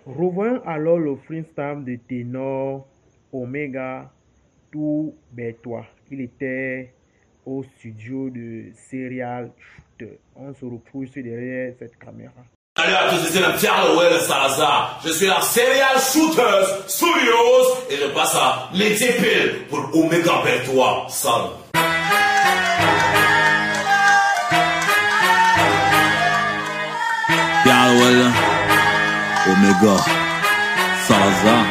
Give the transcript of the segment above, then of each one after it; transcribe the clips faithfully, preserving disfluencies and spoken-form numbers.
Revoyons alors le freestyle de ténor Omega Two Bertois. Il était au studio de Serial Shooter. On se retrouve sur derrière cette caméra. Salut à tous, c'est le Pierre Louel Salazar. Je suis la Serial Shooters Studios et je passe à l'été pile pour Omega Bertois. Salut. Pierre Louel Omega Salazar.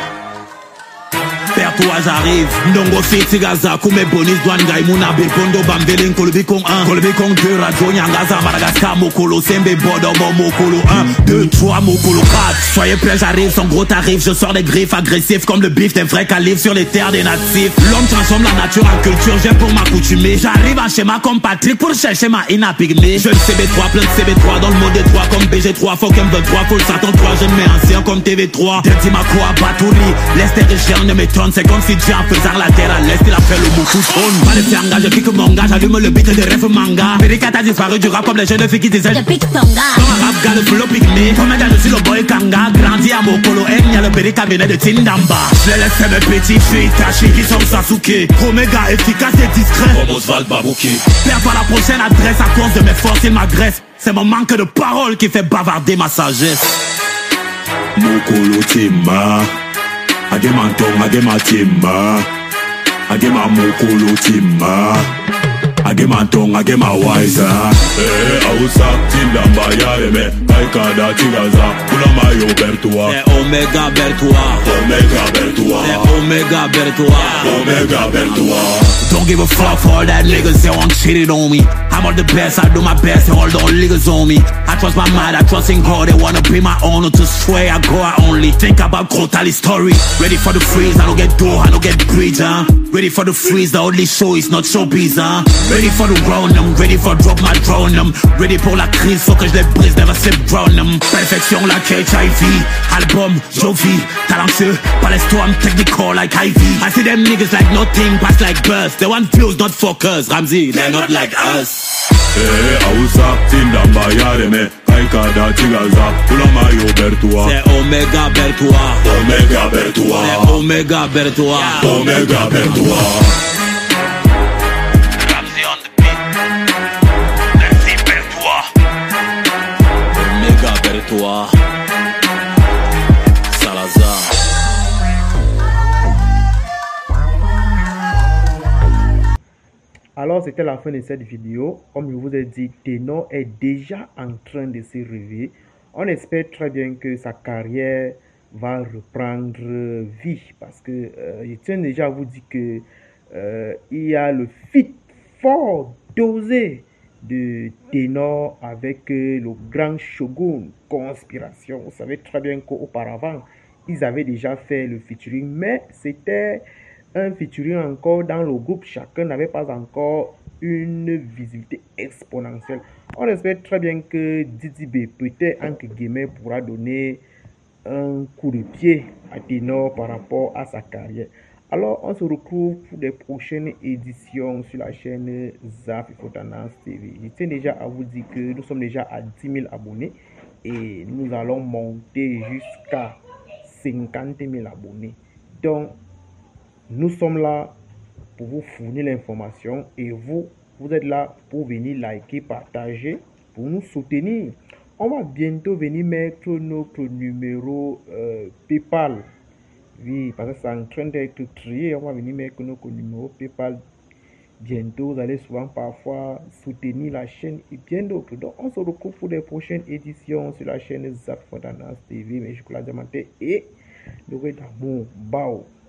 Bertois j'arrive, Ndongo Fiti Gaza, Kume Bonis, Douane Gaï, Mouna Bekondo, Bamvelin, Kolbi Kong un, Kolbi Kong deux, Radio Nyangaza, Madagascar, Mokolo, Sembe, Bodo, Mokolo un, deux, trois, Mokolo quatre. Soyez prêts, j'arrive, son gros tarif, je sors des griffes agressifs comme le bif des vrais califs sur les terres des natifs. L'homme transforme la nature en culture, j'ai pour m'accoutumer. J'arrive en schéma comme Patrick pour chercher ma ina pygmée. Je C B trois, plein de C B trois, dans le mode des trois comme B G trois, fuck M vingt-trois, full Satan trois, je mets ancien comme T V trois. Dirty Makwa, Batouri, l'Est des régions ne m'étonne. C'est comme si Dieu en faisant la terre à l'est, il a fait le mot coutonne. Pas de fianga, je pique mon gars, j'allume le beat des rêves manga. Périka a disparu du rap comme les jeunes filles qui disaient je pique ton gars. Dans un rap gars, le flow pygmée. Comme un gars, je suis le boy kanga. Grandi à Mokolo, Enya, le Périka venait de Tindamba. Je les laisse mes petites filles tachées qui sont Sasuke. Omega efficace et discret. Comme Oswald Babouki. Perds pas la prochaine adresse à cause de mes forces, il m'agresse. C'est mon manque de parole qui fait bavarder ma sagesse. Mokolo Tima. Agemantong, agematima. Agema Mokolo Tima. Agemantong, agema Wiser. Eh, Ausa, Tindamba, Yareme. Kaikada, Tigaza. Ulamayo Bertois. C'est Omega Bertois. Omega Bertois. C'est Omega Bertois. Omega Bertois. Don't give a fuck for all that niggas, they won't cheated on me. I'm all the best, I do my best, and all the niggas on me. I trust my mind, I trust in God, they wanna be my owner to swear I go, I only think about Krotali's story. Ready for the freeze, I don't get door, I don't get bridge, huh? Ready for the freeze, the only show is not showbiz, huh? Ready for the ground, I'm ready for drop my drone, I'm ready pour la crise, faut que je les brise, never slip brown, I'm perfection like H I V, album, Jovi, talentueux, palestine, I'm technical like I V. I see them niggas like nothing, pass like birds, they want views, not focus, Ramsey, they're not like us. Eh, Ausa, Tindamba, Yareme. Kaikada, Tigaza, Ulamayo Bertois. C'est Omega Bertois. Omega Bertois. C'est Omega Bertois. Omega Bertois. Ramsey on the beat. Ramsey Bertois. Omega Bertois. Salazar. Alors, c'était la fin de cette vidéo. Comme je vous ai dit, Ténor est déjà en train de se réveiller. On espère très bien que sa carrière va reprendre vie. Parce que euh, je tiens déjà à vous dire que euh, il y a le feat fort dosé de Ténor avec euh, le grand Shogun Conspiration. Vous savez très bien qu'auparavant, ils avaient déjà fait le featuring, mais c'était un featuring encore dans le groupe, chacun n'avait pas encore une visibilité exponentielle. On espère très bien que Didi B, peut-être entre guillemets, pourra donner un coup de pied à Ténor par rapport à sa carrière. Alors, on se retrouve pour des prochaines éditions sur la chaîne Zaf Tendance T V. Je tiens déjà à vous dire que nous sommes déjà à dix mille abonnés et nous allons monter jusqu'à cinquante mille abonnés. Donc, nous sommes là pour vous fournir l'information et vous, vous êtes là pour venir liker, partager, pour nous soutenir. On va bientôt venir mettre notre numéro euh, PayPal. Oui, parce que c'est en train d'être trié. On va venir mettre notre numéro PayPal bientôt. Vous allez souvent parfois soutenir la chaîne et bien d'autres. Donc, on se retrouve pour les prochaines éditions sur la chaîne Zaf Tendance T V. Mais je suis Diamanté et le d'amour. Bao.